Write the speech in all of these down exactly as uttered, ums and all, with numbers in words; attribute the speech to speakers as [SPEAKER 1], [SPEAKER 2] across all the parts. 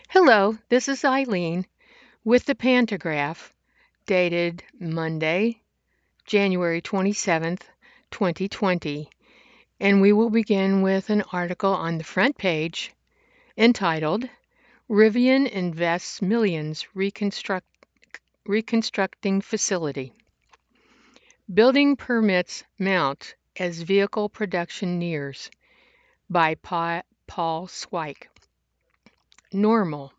[SPEAKER 1] Hello, this is Eileen with the Pantograph, dated Monday, January twenty-seventh, twenty twenty, and we will begin with an article on the front page entitled Rivian Invests Millions Reconstruct, Reconstructing Facility. Building Permits Mount as Vehicle Production Nears by Pa- Paul Swyk. Normal.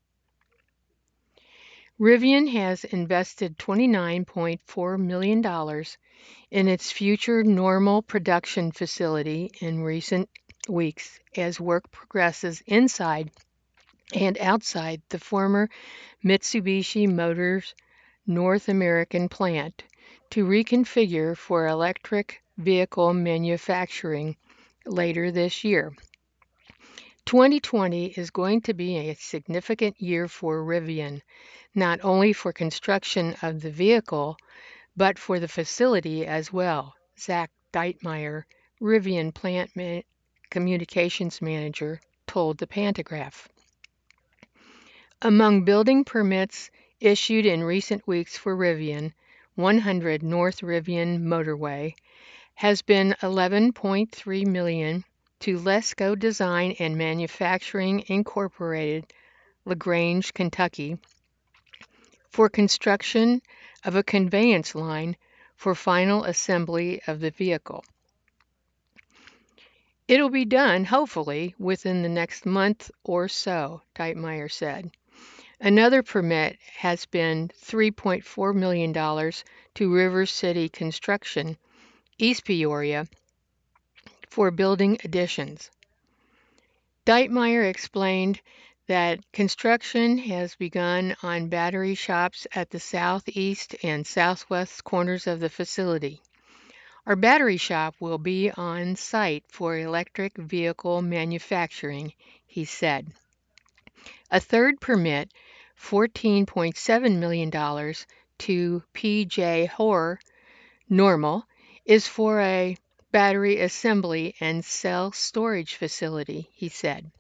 [SPEAKER 1] Rivian has invested twenty-nine point four million dollars in its future Normal production facility in recent weeks as work progresses inside and outside the former Mitsubishi Motors North American plant to reconfigure for electric vehicle manufacturing later this year. twenty twenty is going to be a significant year for Rivian, not only for construction of the vehicle, but for the facility as well, Zach Deitmeyer, Rivian plant man- communications manager, told the Pantograph. Among building permits issued in recent weeks for Rivian, one hundred North Rivian Motorway has been eleven point three million dollars to Lesco Design and Manufacturing Incorporated, LaGrange, Kentucky, for construction of a conveyance line for final assembly of the vehicle. It'll be done, hopefully, within the next month or so, Deitmeyer said. Another permit has been three point four million dollars to River City Construction, East Peoria, for building additions. Deitmeyer explained that construction has begun on battery shops at the southeast and southwest corners of the facility. Our battery shop will be on site for electric vehicle manufacturing, he said. A third permit, fourteen point seven million dollars to P J Hoare Normal, is for a battery assembly and cell storage facility, he said.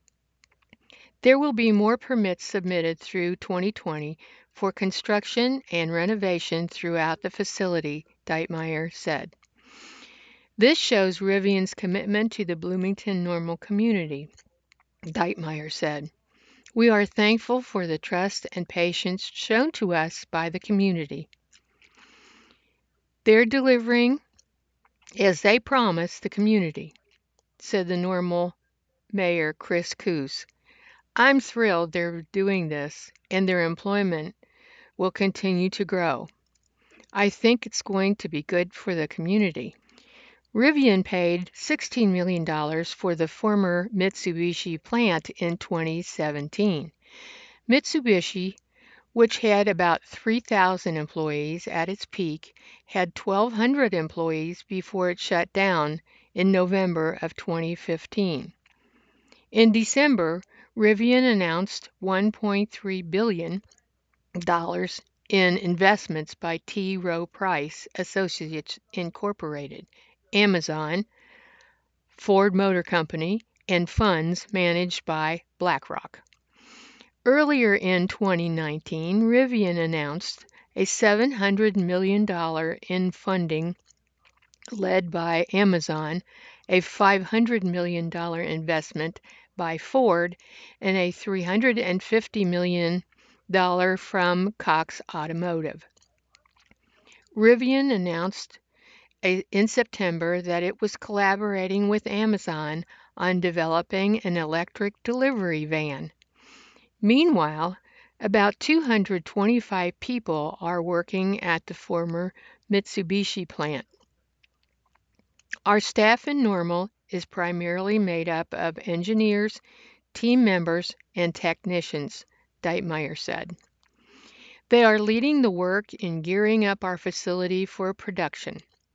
[SPEAKER 1] There will be more permits submitted through twenty twenty for construction and renovation throughout the facility, Deitmeyer said. This shows Rivian's commitment to the Bloomington Normal community, Deitmeyer said. We are thankful for the trust and patience shown to us by the community. They're delivering as they promised the community, said the Normal Mayor Chris Coos. I'm thrilled they're doing this and their employment will continue to grow. I think it's going to be good for the community. Rivian paid sixteen million dollars for the former Mitsubishi plant in twenty seventeen. Mitsubishi, which had about three thousand employees at its peak, had twelve hundred employees before it shut down in November of twenty fifteen. In December, Rivian announced one point three billion dollars in investments by T. Rowe Price Associates Incorporated, Amazon, Ford Motor Company, and funds managed by BlackRock. Earlier in twenty nineteen, Rivian announced a seven hundred million dollars in funding led by Amazon, a five hundred million dollars investment by Ford, and a three hundred fifty million dollars from Cox Automotive. Rivian announced a, in September that it was collaborating with Amazon on developing an electric delivery van. Meanwhile, about two hundred twenty-five people are working at the former Mitsubishi plant. Our staff in Normal is primarily made up of engineers, team members, and technicians, Deitmeyer said. They are leading the work in gearing up our facility for production.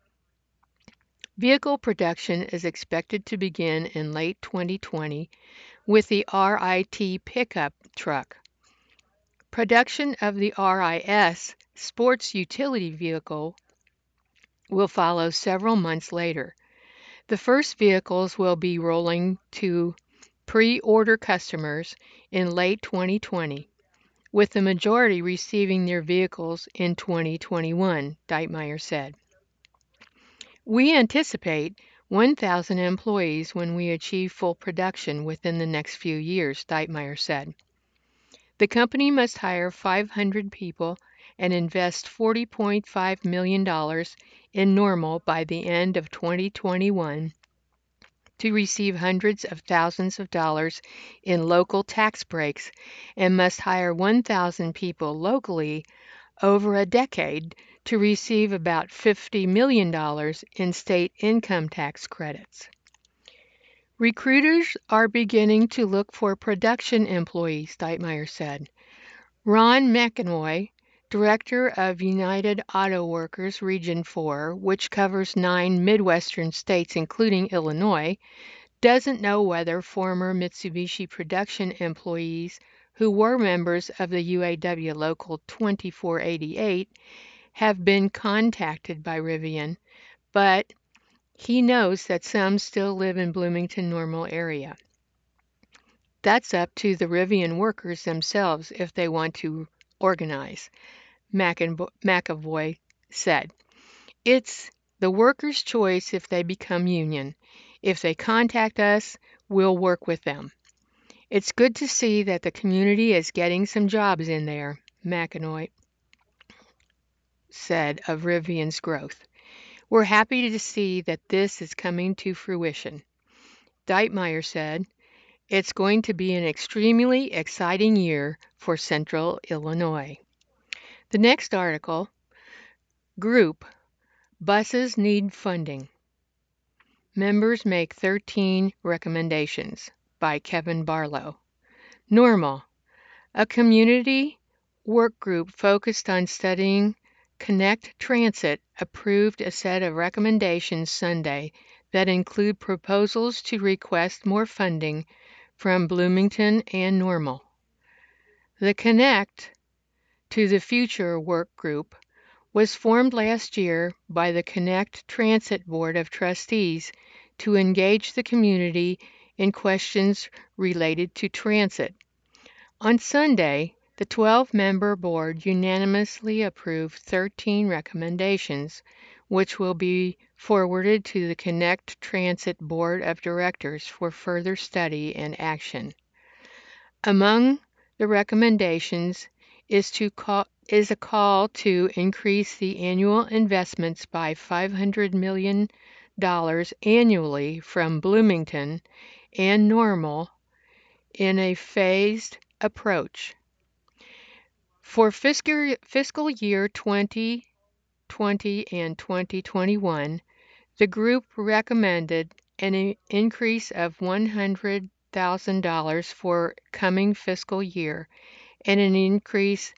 [SPEAKER 1] Vehicle production is expected to begin in late twenty twenty with the R I T pickup truck. Production of the R I S sports utility vehicle will follow several months later. The first vehicles will be rolling to pre-order customers in late twenty twenty, with the majority receiving their vehicles in twenty twenty-one, Deitmeyer said. We anticipate one thousand employees when we achieve full production within the next few years, Deitmeyer said. The company must hire five hundred people and invest forty point five million dollars in Normal by the end of twenty twenty-one to receive hundreds of thousands of dollars in local tax breaks and must hire one thousand people locally over a decade to receive about fifty million dollars in state income tax credits. Recruiters are beginning to look for production employees, Deitmeyer said. Ron McEnroy, director of United Auto Workers Region four, which covers nine Midwestern states including Illinois, doesn't know whether former Mitsubishi production employees who were members of the U A W Local twenty-four eighty-eight have been contacted by Rivian, but he knows that some still live in Bloomington Normal area. That's up to the Rivian workers themselves if they want to organize, McAvoy said. It's the workers' choice if they become union. If they contact us, we'll work with them. It's good to see that the community is getting some jobs in there, McEnroy said of Rivian's growth. We're happy to see that this is coming to fruition. Deitmeyer said, it's going to be an extremely exciting year for Central Illinois. The next article, Group, Buses Need Funding. Members make thirteen recommendations, by Kevin Barlow. Normal, a community work group focused on studying Connect Transit approved a set of recommendations Sunday that include proposals to request more funding from Bloomington and Normal. The Connect to the Future work group was formed last year by the Connect Transit Board of Trustees to engage the community in questions related to transit. On Sunday, the twelve-member board unanimously approved thirteen recommendations, which will be forwarded to the Connect Transit Board of Directors for further study and action. Among the recommendations is to call, is a call to increase the annual investments by five hundred million dollars annually from Bloomington and Normal in a phased approach. For fiscal, fiscal year twenty twenty and twenty twenty-one, the group recommended an increase of one hundred thousand dollars for coming fiscal year and an increase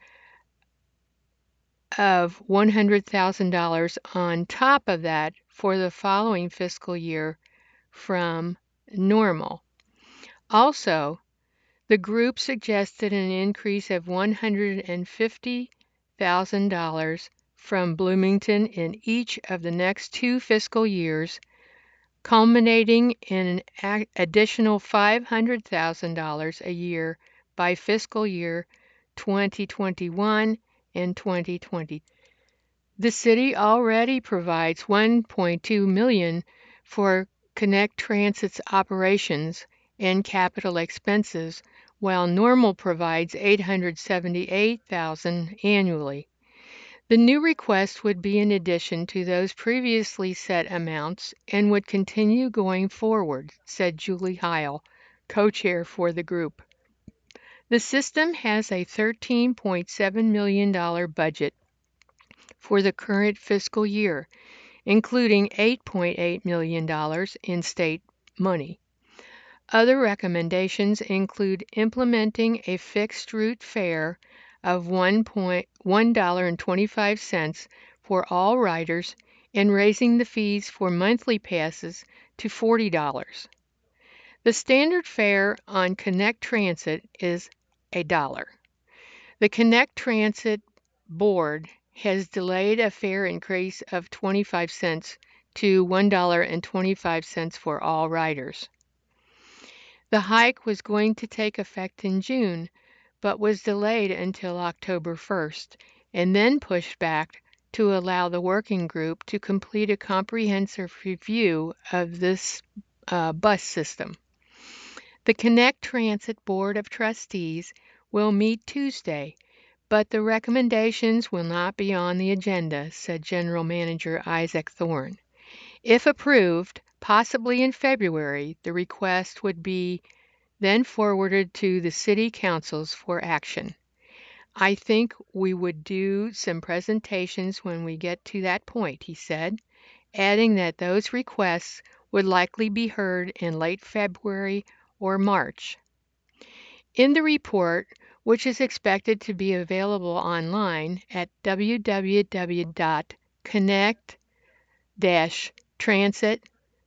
[SPEAKER 1] of one hundred thousand dollars on top of that for the following fiscal year from Normal. Also, the group suggested an increase of one hundred fifty thousand dollars from Bloomington in each of the next two fiscal years, culminating in an additional five hundred thousand dollars a year by fiscal year twenty twenty-one and twenty twenty. The city already provides one point two million dollars for Connect Transit's operations and capital expenses, while Normal provides eight hundred seventy-eight thousand dollars annually. The new request would be in addition to those previously set amounts and would continue going forward, said Julie Heil, co-chair for the group. The system has a thirteen point seven million dollars budget for the current fiscal year, including eight point eight million dollars in state money. Other recommendations include implementing a fixed route fare of one dollar and twenty-five cents for all riders and raising the fees for monthly passes to forty dollars. The standard fare on Connect Transit is a dollar. The Connect Transit Board has delayed a fare increase of twenty-five cents to one dollar and twenty-five cents for all riders. The hike was going to take effect in June, but was delayed until October first and then pushed back to allow the working group to complete a comprehensive review of this uh, bus system. The Connect Transit Board of Trustees will meet Tuesday, but the recommendations will not be on the agenda, said General Manager Isaac Thorne. If approved, possibly in February, the request would be then forwarded to the city councils for action. I think we would do some presentations when we get to that point, he said, adding that those requests would likely be heard in late February or March. In the report, which is expected to be available online at w w w dot connect dash transit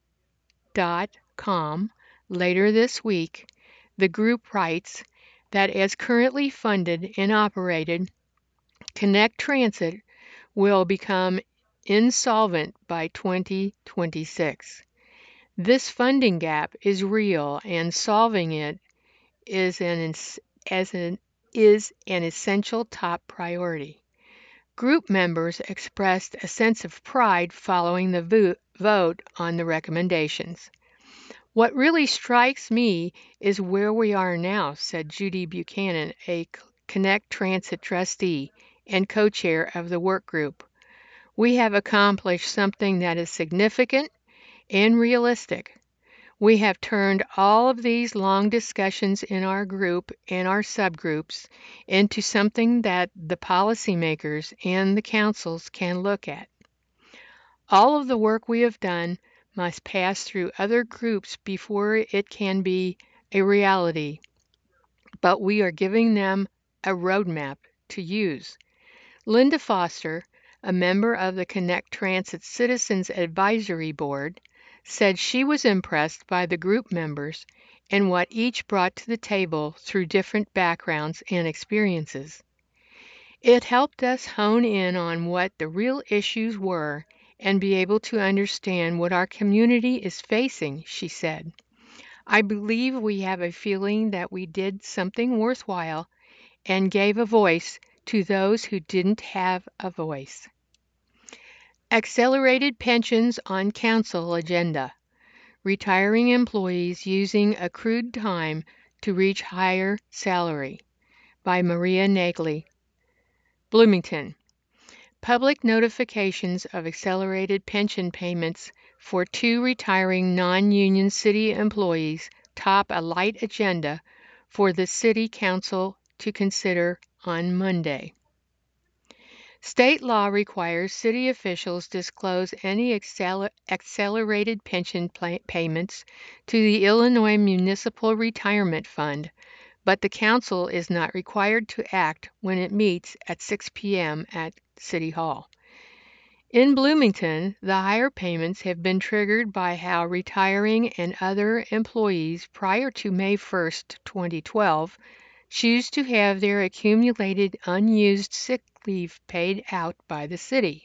[SPEAKER 1] dot com later this week, the group writes that as currently funded and operated, Connect Transit will become insolvent by twenty twenty-six. This funding gap is real and solving it is an, as an, is an essential top priority. Group members expressed a sense of pride following the vo- vote on the recommendations. What really strikes me is where we are now, said Judy Buchanan, a Connect Transit trustee and co-chair of the work group. We have accomplished something that is significant and realistic. We have turned all of these long discussions in our group and our subgroups into something that the policymakers and the councils can look at. All of the work we have done must pass through other groups before it can be a reality, but we are giving them a roadmap to use. Linda Foster, a member of the Connect Transit Citizens Advisory Board, said she was impressed by the group members and what each brought to the table through different backgrounds and experiences. It helped us hone in on what the real issues were and be able to understand what our community is facing, she said. I believe we have a feeling that we did something worthwhile and gave a voice to those who didn't have a voice. Accelerated pensions on council agenda. Retiring employees using accrued time to reach higher salary by Maria Nagley. Bloomington. Public notifications of accelerated pension payments for two retiring non-union city employees top a light agenda for the City Council to consider on Monday. State law requires city officials disclose any acceler- accelerated pension pay- payments to the Illinois Municipal Retirement Fund, but the council is not required to act when it meets at six p.m. at City Hall. In Bloomington, the higher payments have been triggered by how retiring and other employees prior to May first, twenty twelve, choose to have their accumulated unused sick leave paid out by the city.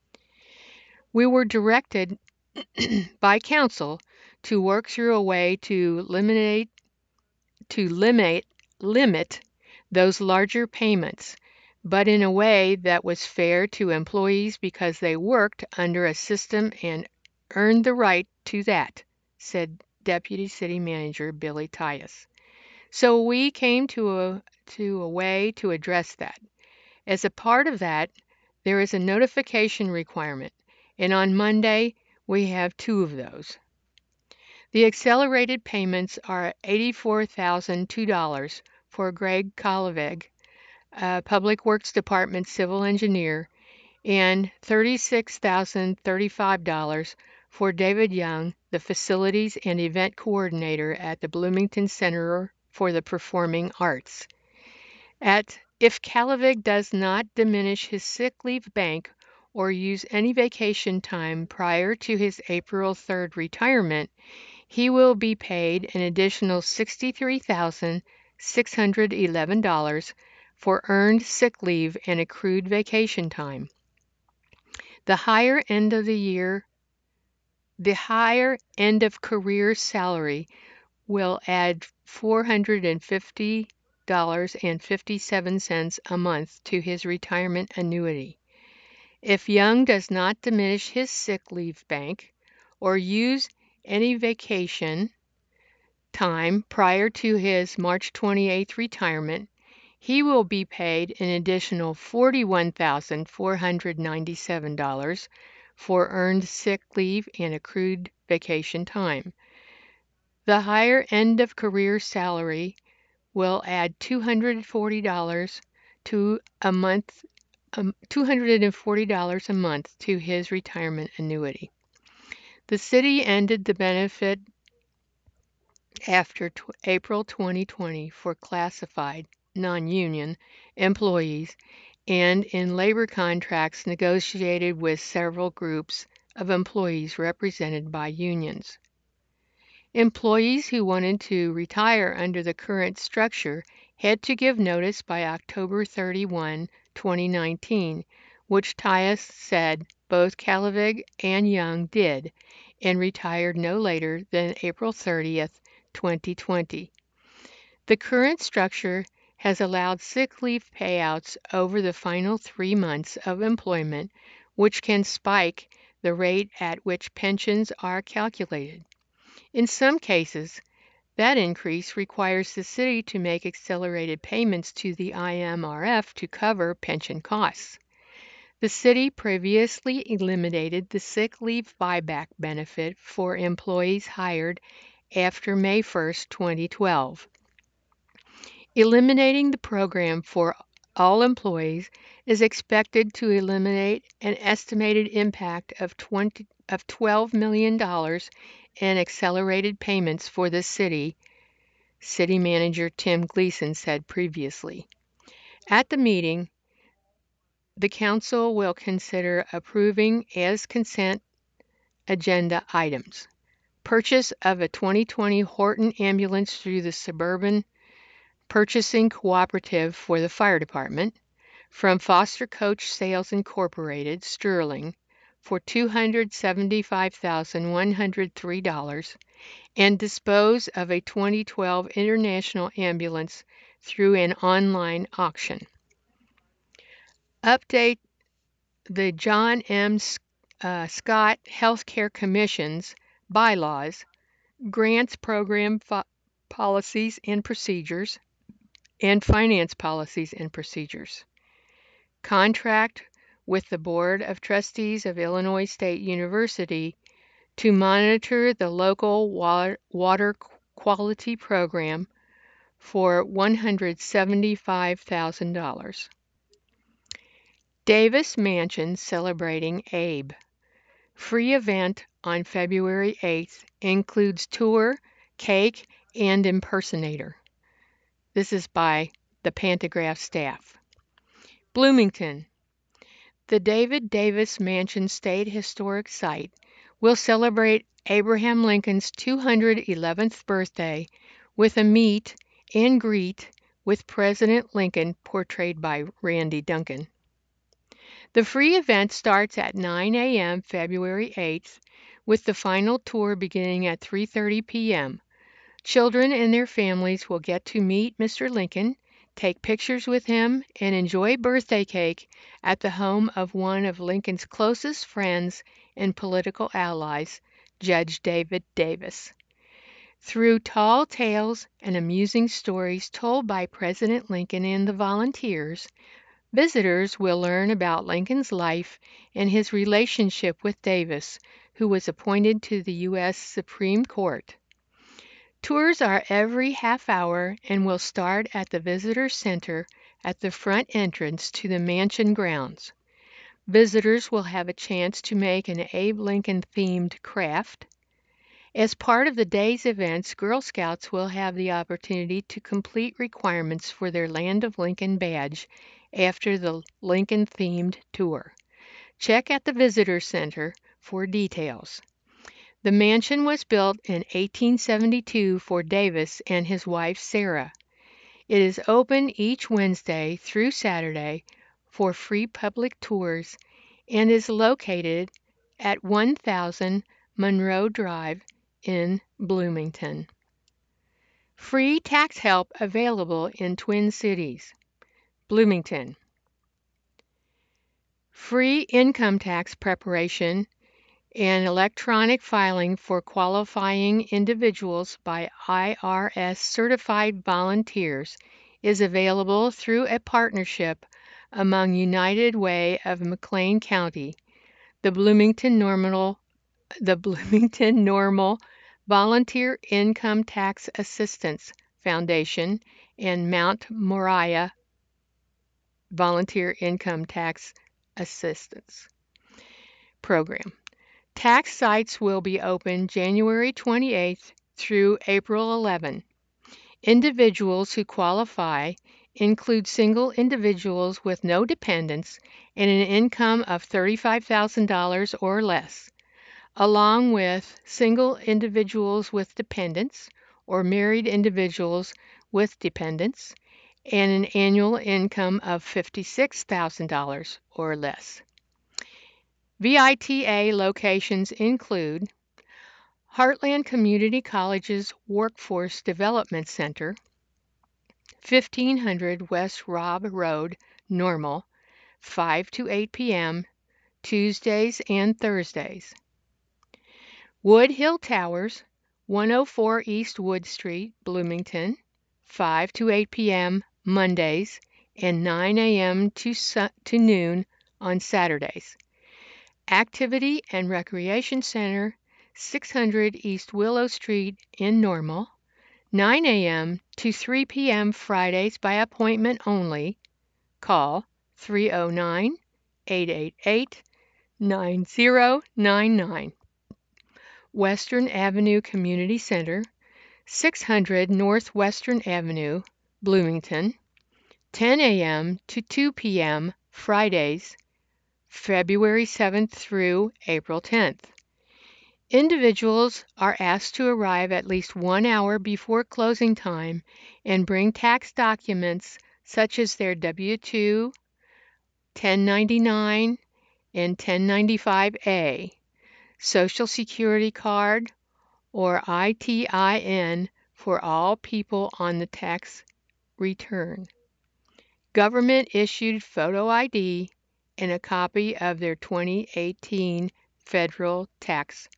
[SPEAKER 1] We were directed by council to work through a way to eliminate to limit limit those larger payments, but in a way that was fair to employees because they worked under a system and earned the right to that, said Deputy City Manager Billy Tyus. So we came to a to a way to address that. As a part of that, there is a notification requirement, and on Monday we have two of those. The accelerated payments are eighty-four thousand two dollars for Greg Koloveg, a Public Works Department civil engineer, and thirty-six thousand thirty-five dollars for David Young, the Facilities and Event Coordinator at the Bloomington Center for the Performing Arts. At if Kalavig does not diminish his sick leave bank or use any vacation time prior to his April third retirement, he will be paid an additional sixty-three thousand six hundred eleven dollars for earned sick leave and accrued vacation time. The higher end of the year, the higher end of career salary will add four hundred fifty dollars and fifty-seven cents a month to his retirement annuity. If Young does not diminish his sick leave bank or use any vacation time prior to his March twenty-eighth retirement, he will be paid an additional forty-one thousand four hundred ninety-seven dollars for earned sick leave and accrued vacation time. The higher end of career salary will add two hundred forty dollars to a month um, two hundred forty dollars a month to his retirement annuity. The city ended the benefit after tw- April twenty twenty for classified non-union employees and in labor contracts negotiated with several groups of employees represented by unions. Employees who wanted to retire under the current structure had to give notice by October thirty-first, twenty nineteen, which Tyus said both Kalavig and Young did, and retired no later than April thirtieth, twenty twenty. The current structure has allowed sick leave payouts over the final three months of employment, which can spike the rate at which pensions are calculated. In some cases, that increase requires the city to make accelerated payments to the I M R F to cover pension costs. The city previously eliminated the sick leave buyback benefit for employees hired after May first, twenty twelve. Eliminating the program for all employees is expected to eliminate an estimated impact of twenty of twelve million dollars in accelerated payments for the city, City Manager Tim Gleason said previously. At the meeting, the council will consider approving as consent agenda items: purchase of a twenty twenty Horton ambulance through the Suburban Purchasing Cooperative for the Fire Department from Foster Coach Sales Incorporated, Sterling, for two hundred seventy-five thousand one hundred three dollars, and dispose of a twenty twelve International ambulance through an online auction. Update the John M. Uh, Scott Healthcare Commission's bylaws, grants program fo- policies and procedures, and finance policies and procedures. Contract with the Board of Trustees of Illinois State University to monitor the local water, water quality program for one hundred seventy-five thousand dollars. Davis Mansion celebrating Abe. Free event on February eighth includes tour, cake, and impersonator. This is by the Pantograph staff. Bloomington. The David Davis Mansion State Historic Site will celebrate Abraham Lincoln's two hundred eleventh birthday with a meet and greet with President Lincoln, portrayed by Randy Duncan. The free event starts at nine a.m. February eighth, with the final tour beginning at three thirty p.m. Children and their families will get to meet Mister Lincoln, take pictures with him, and enjoy birthday cake at the home of one of Lincoln's closest friends and political allies, Judge David Davis. Through tall tales and amusing stories told by President Lincoln and the volunteers, visitors will learn about Lincoln's life and his relationship with Davis, who was appointed to the U S Supreme Court. Tours are every half hour and will start at the Visitor Center at the front entrance to the mansion grounds. Visitors will have a chance to make an Abe Lincoln-themed craft. As part of the day's events, Girl Scouts will have the opportunity to complete requirements for their Land of Lincoln badge after the Lincoln-themed tour. Check at the Visitor Center for details. The mansion was built in eighteen seventy-two for Davis and his wife Sarah. It is open each Wednesday through Saturday for free public tours and is located at one thousand Monroe Drive in Bloomington. Free tax help available in Twin Cities. Bloomington. Free income tax preparation and electronic filing for qualifying individuals by I R S certified volunteers is available through a partnership among United Way of McLean County, the Bloomington Normal, the Bloomington Normal Volunteer Income Tax Assistance Foundation, and Mount Moriah Volunteer Income Tax Assistance Program. Tax sites will be open January twenty-eighth through April eleventh. Individuals who qualify include single individuals with no dependents and an income of thirty-five thousand dollars or less, along with single individuals with dependents or married individuals with dependents and an annual income of fifty-six thousand dollars or less. V I T A locations include Heartland Community College's Workforce Development Center, fifteen hundred West Robb Road, Normal, five to eight p m Tuesdays and Thursdays. Wood Hill Towers, one oh four East Wood Street, Bloomington, five to eight p m Mondays and nine a m to, su- to noon on Saturdays. Activity and Recreation Center, six hundred East Willow Street in Normal, nine a m to three p m Fridays by appointment only. Call three oh nine, eight eight eight, nine oh nine nine. Western Avenue Community Center, six hundred Northwestern Avenue, Bloomington, ten a m to two p m Fridays, February seventh through April tenth. Individuals are asked to arrive at least one hour before closing time and bring tax documents such as their W two, ten ninety-nine, and ten ninety-five A, Social Security card, or I T I N for all people on the tax return, government-issued photo I D, and a copy of their twenty eighteen federal tax.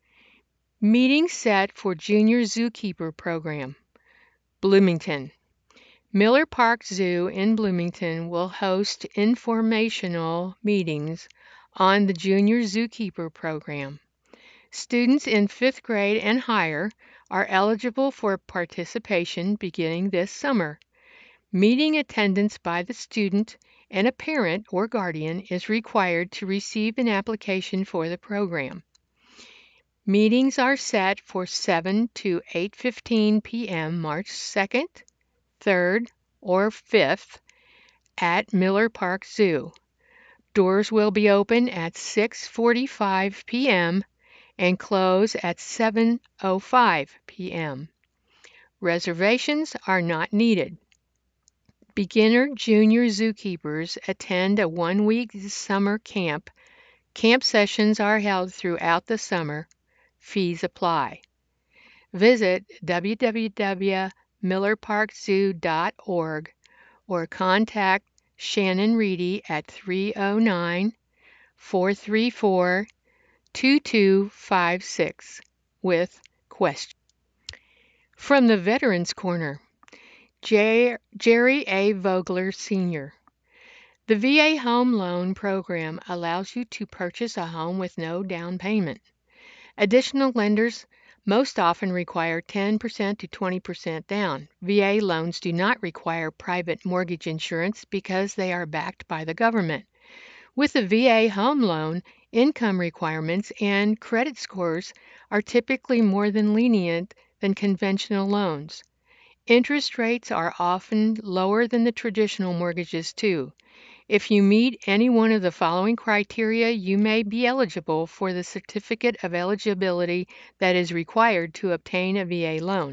[SPEAKER 1] Meeting set for Junior Zookeeper Program. Bloomington. Miller Park Zoo in Bloomington will host informational meetings on the Junior Zookeeper Program. Students in fifth grade and higher are eligible for participation beginning this summer. Meeting attendance by the student and a parent or guardian is required to receive an application for the program. Meetings are set for seven to eight fifteen p m March second, third, or fifth at Miller Park Zoo. Doors will be open at six forty-five p m and close at seven oh five p m Reservations are not needed. Beginner junior zookeepers attend a one-week summer camp. Camp sessions are held throughout the summer. Fees apply. Visit w w w dot miller park zoo dot org or contact Shannon Reedy at three oh nine, four three four, two two five six with questions. From the Veterans Corner, Jer- Jerry A. Vogler, Senior The V A Home Loan Program allows you to purchase a home with no down payment. Additional lenders most often require ten percent to twenty percent down. V A loans do not require private mortgage insurance because they are backed by the government. With a V A home loan, income requirements and credit scores are typically more than lenient than conventional loans. Interest rates are often lower than the traditional mortgages, too. If you meet any one of the following criteria, you may be eligible for the certificate of eligibility that is required to obtain a V A loan.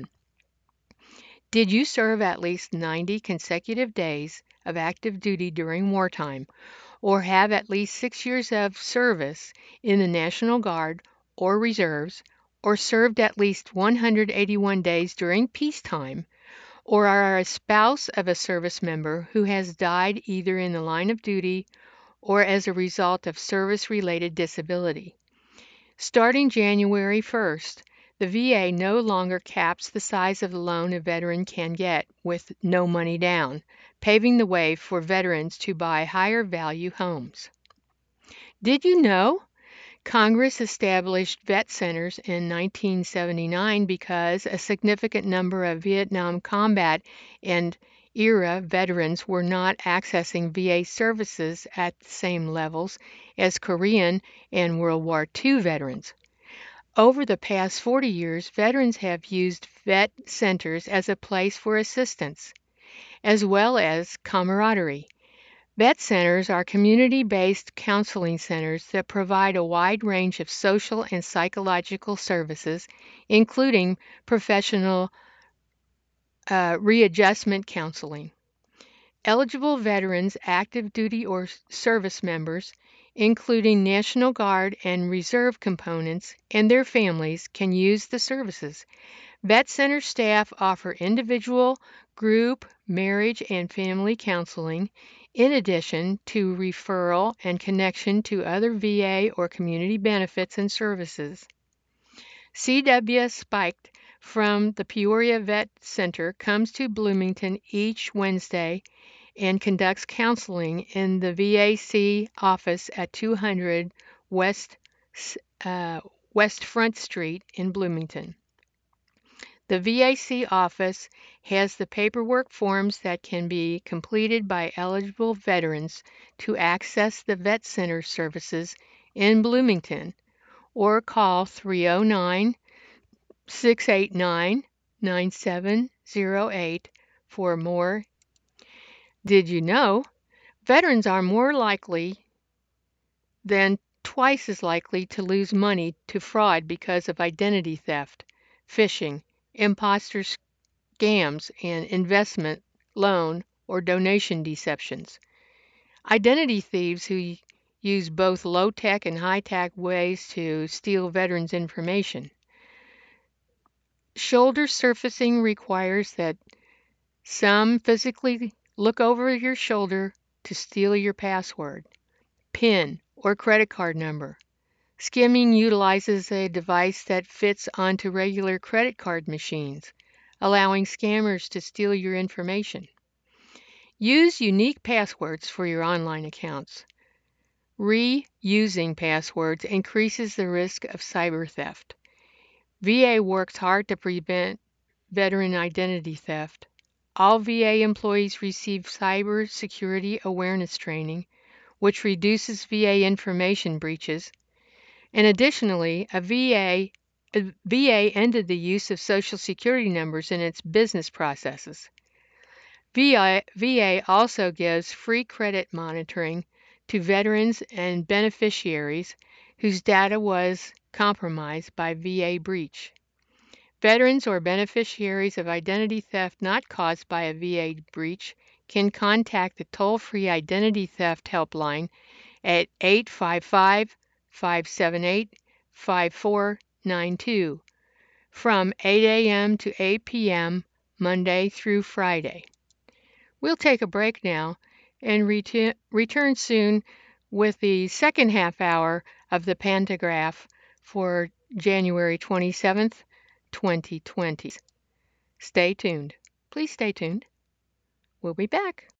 [SPEAKER 1] Did you serve at least ninety consecutive days of active duty during wartime, or have at least six years of service in the National Guard or Reserves, or served at least one hundred eighty-one days during peacetime, or are a spouse of a service member who has died either in the line of duty or as a result of service-related disability. Starting January first, the V A no longer caps the size of the loan a veteran can get with no money down, paving the way for veterans to buy higher value homes. Did you know Congress established vet centers in nineteen seventy-nine because a significant number of Vietnam combat and era veterans were not accessing V A services at the same levels as Korean and World War Two veterans? Over the past forty years, veterans have used vet centers as a place for assistance, as well as camaraderie. Vet centers are community-based counseling centers that provide a wide range of social and psychological services, including professional uh, readjustment counseling. Eligible veterans, active duty or service members, including National Guard and Reserve components, and their families can use the services. Vet Center staff offer individual, group, marriage, and family counseling, in addition to referral and connection to other V A or community benefits and services. C W Spiked from the Peoria Vet Center comes to Bloomington each Wednesday and conducts counseling in the V A C office at two hundred West uh, West Front Street in Bloomington. The V A C office has the paperwork forms that can be completed by eligible veterans to access the Vet Center services in Bloomington, or call three oh nine, six eight nine, nine seven zero eight for more. Did you know veterans are more likely than twice as likely to lose money to fraud because of identity theft, phishing, imposter scams, and investment, loan, or donation deceptions? Identity thieves who use both low-tech and high-tech ways to steal veterans' information. Shoulder surfacing requires that some physically look over your shoulder to steal your password, PIN, or credit card number. Skimming utilizes a device that fits onto regular credit card machines, allowing scammers to steal your information. Use unique passwords for your online accounts. Reusing passwords increases the risk of cyber theft. V A works hard to prevent veteran identity theft. All V A employees receive cyber security awareness training, which reduces V A information breaches. And additionally, a V A, a V A ended the use of Social Security numbers in its business processes. V A, V A also gives free credit monitoring to veterans and beneficiaries whose data was compromised by V A breach. Veterans or beneficiaries of identity theft not caused by a V A breach can contact the toll-free Identity Theft Helpline at eight five five, five seven eight, five four nine two from eight a m to eight p m Monday through Friday. We'll take a break now and retu- return soon with the second half hour of the Pantagraph for January twenty-seventh, twenty twenty. Stay tuned. Please stay tuned. We'll be back.